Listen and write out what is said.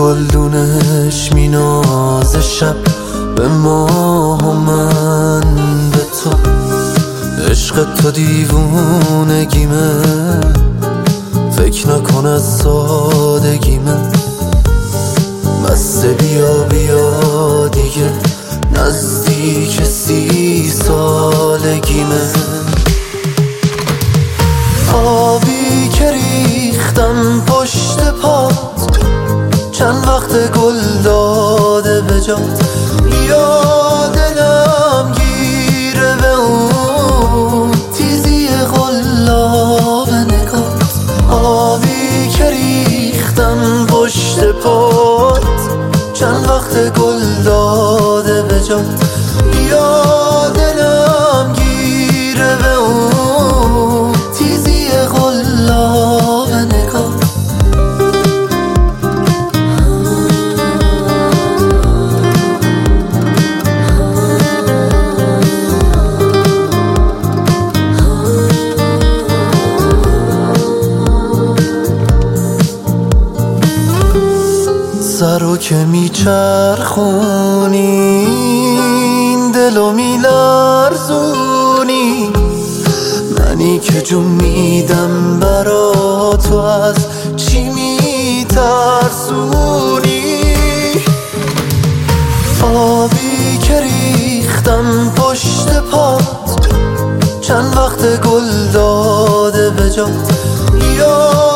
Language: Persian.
گلدونش مینازه شب به ماه و من به تو. عشق تو دیوونگیمه، فکر نکن از سادگیمه. بسته بیا بیا دیگه، نزدیک 30 سالگیمه. آبی که ریختم پشت پات، چند وقت گل داده به جات. یا دلم گیره به اون تیزی قلاب نگات. آبی که ریختم پشت پات، چند وقت گل داده به جات. یا دلم گیره به اون تیزی قلاب نگات. سرو که میچرخونی، دلو میلرزونی. منی که جون میدم برا تو، از چی میترسونی؟ آبی که ریختم پشت پات، چند وقت گل داده به جات. یا